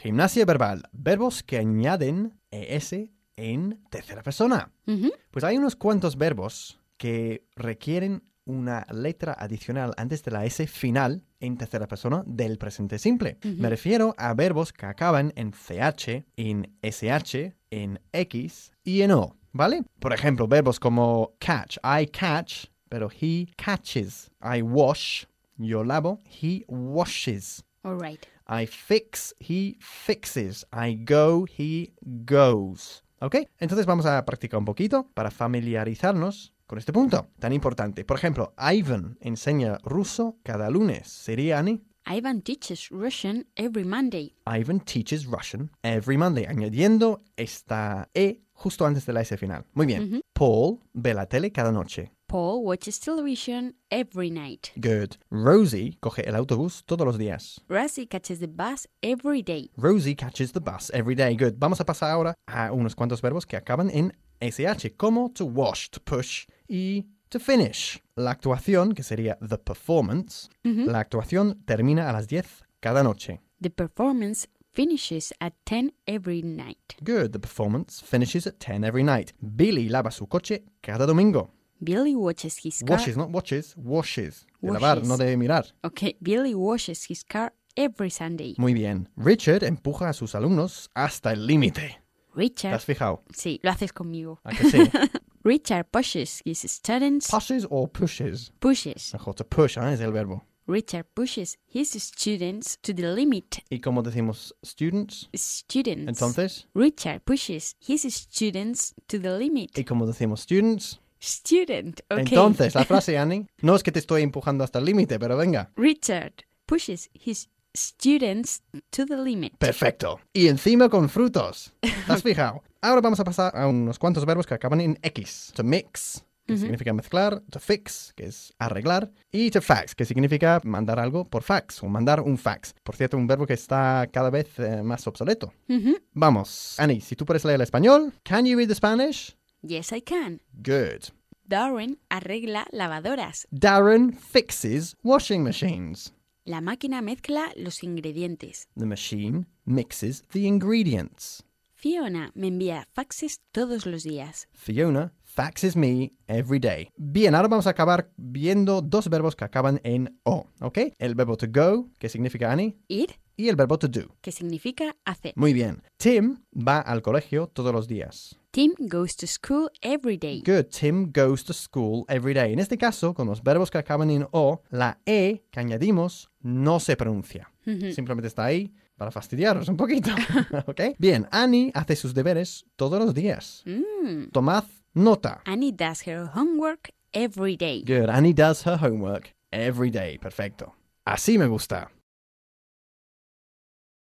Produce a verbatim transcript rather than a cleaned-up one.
Gimnasia verbal. Verbos que añaden es en tercera persona. Uh-huh. Pues hay unos cuantos verbos que requieren una letra adicional antes de la S final en tercera persona del presente simple. Uh-huh. Me refiero a verbos que acaban en C H, en S H, en X y en O, ¿vale? Por ejemplo, verbos como catch. I catch, pero he catches. I wash, yo lavo, he washes. All right. I fix, he fixes. I go, he goes. ¿Ok? Entonces vamos a practicar un poquito para familiarizarnos con este punto tan importante. Por ejemplo, Ivan enseña ruso cada lunes. ¿Sería, Annie? Ivan teaches Russian every Monday. Ivan teaches Russian every Monday. Añadiendo esta E justo antes de la S final. Muy bien. Uh-huh. Paul ve la tele cada noche. Paul watches television every night. Good. Rosie coge el autobús todos los días. Rosie catches the bus every day. Rosie catches the bus every day. Good. Vamos a pasar ahora a unos cuantos verbos que acaban en S H, como to wash, to push y to finish. La actuación, que sería the performance, Uh-huh. la actuación termina a las diez cada noche. The performance finishes at ten every night. Good. The performance finishes at ten every night. Billy lava su coche cada domingo. Billy watches his car. Washes, not watches, washes. De Washes. lavar, no de mirar. Okay, Billy washes his car every Sunday. Muy bien. Richard empuja a sus alumnos hasta el límite. ¿Te Richard. has fijado? Sí, lo haces conmigo. ¿A que sí? Richard pushes his students. Pushes or pushes? pushes. Mejor, to push, ¿eh? Es el verbo. Richard pushes his students to the limit. ¿Y cómo decimos students? Students. Entonces, Richard pushes his students to the limit. ¿y cómo decimos students? Student. Okay. Entonces, la frase, Annie, no es que te estoy empujando hasta el límite, pero venga. Richard pushes his students to the limit. Perfecto. Y encima con frutos. ¿Te has fijado? Ahora vamos a pasar a unos cuantos verbos que acaban en X. To mix, que Ujú. significa mezclar. To fix, que es arreglar. Y to fax, que significa mandar algo por fax o mandar un fax. Por cierto, un verbo que está cada vez eh, más obsoleto. Ujú. Vamos, Annie, si tú puedes leer el español. Can you read the Spanish? Yes, I can. Good. Darren arregla lavadoras. Darren fixes washing machines. La máquina mezcla los ingredientes. The machine mixes the ingredients. Fiona me envía faxes todos los días. Fiona faxes me every day. Bien, ahora vamos a acabar viendo dos verbos que acaban en O, ¿ok? El verbo to go, que significa Annie, Ir, y el verbo to do. que significa hacer. Muy bien. Tim va al colegio todos los días. Tim goes to school every day. Good. Tim goes to school every day. En este caso, con los verbos que acaban en O, la E que añadimos no se pronuncia. Ujú. Simplemente está ahí para fastidiaros un poquito. ¿Ok? Bien, Annie hace sus deberes todos los días. Mm. Tomad nota. Annie does her homework every day. Good. Annie does her homework every day. Perfecto. Así me gusta.